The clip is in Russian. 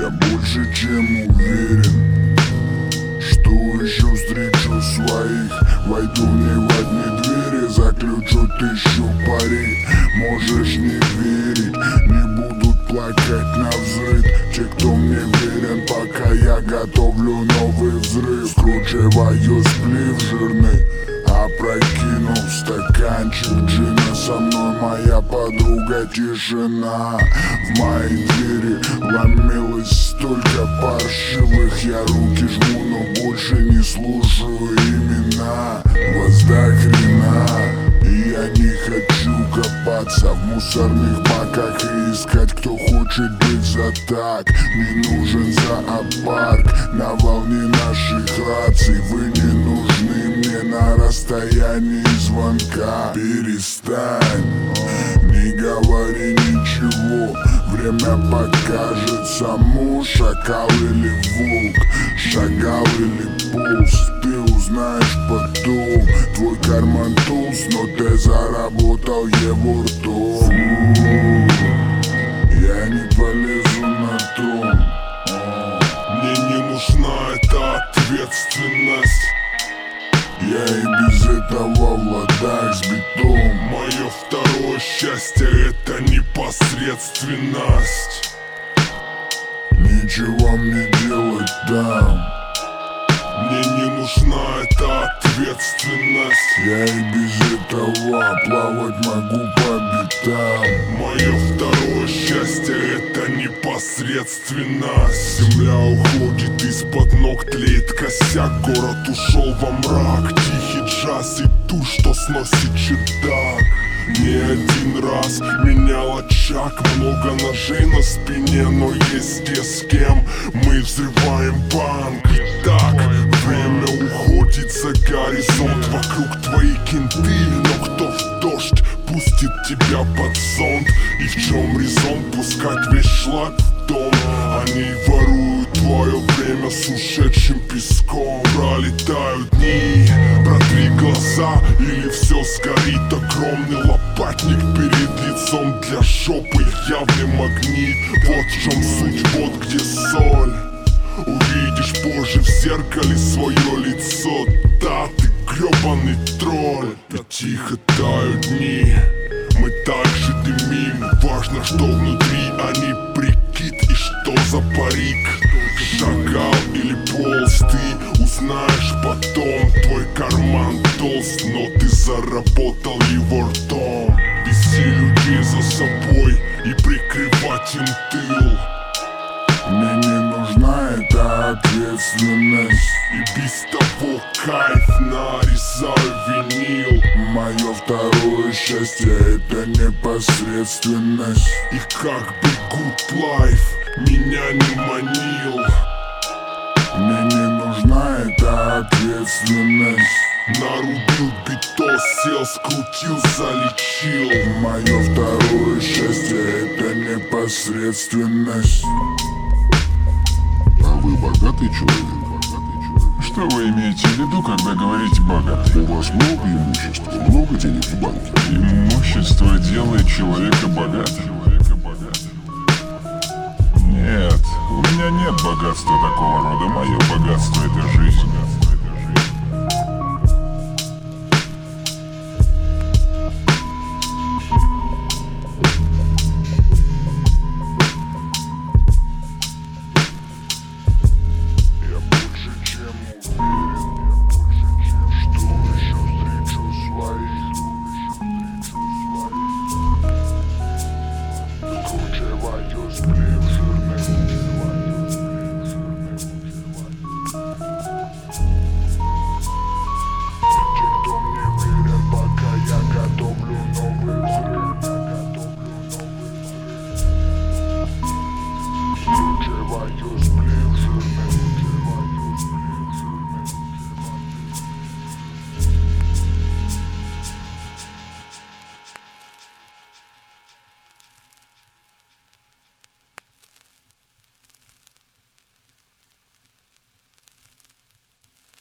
Я больше чем уверен, что еще встречу своих. Войду не в одни двери, заключу 1000 пари. Можешь не верить, не будут плакать навзрыд те, кто мне верен, пока я готовлю новый взрыв. Скручиваю сплив жирный, опрокинув стаканчик джина. Со мной моя подруга тишина. В мои двери ломилось столько паршивых. Я руки жму, но больше не слушаю имена. Вас до хрена, и я не хочу копаться в мусорных баках и искать, кто хочет быть за так. Не нужен зоопарк на волне наших раций. Вы не нужны мне на расстоянии звонка. Перестань, не говори ничего. Время покажет саму, шакал или волк, шагал или полз. Ты узнаешь потом. Твой карман толст, но ты заработал его ртом. Я не полезу на трон. Мне не нужна эта ответственность. Я и без этого в ладах с битом. Мое второе счастье — это непосредственность. Ничего мне делать там. Мне не нужна эта ответственность. Я и без этого плавать могу по битам. Мое второе счастье — это непосредственность. Земля уходит из-под ног, тлеет косяк. Город ушел во мрак. Тихий джаз и ту, что сносит чердак. Не один раз менял очаг. Много ножей на спине, но есть те, с кем мы взрываем банк. Итак, время уходит за горизонт. Вокруг твои кенты, но кто в дождь пустит тебя под зонт? И в чем резон пускать весь шлак в дом? Они воруют твое время с ушедшим песком. Пролетают дни, протри глаза, или все сгорит. Огромный лопатник перед лицом, для жопы явный магнит. Вот в чем суть, вот где соль. Увидишь позже в зеркале свое лицо. Да, ты гребаный тролль. И тихо тают дни, мы также дымим. Важно, что внутри, а не прикид. И что за парик, шагал или полз. Ты узнаешь потом. Твой карман толст, но ты заработал его ртом. Вези людей за собой и прикрывать им тыл. Мне не нужна эта ответственность. И без того кайф, нарезаю винил. Мое второе счастье — это непосредственность. И как бы good life меня не манил. Мне не нужна эта ответственность. Нарубил битос, сел, скрутил, залечил. Мое второе счастье — это непосредственность. А вы богатый человек? Что вы имеете в виду, когда говорите «богатый»? У вас много имущества, много денег в банке? Имущество делает человека богатым? Нет, у меня нет богатства такого рода. Мое богатство — это жизнь.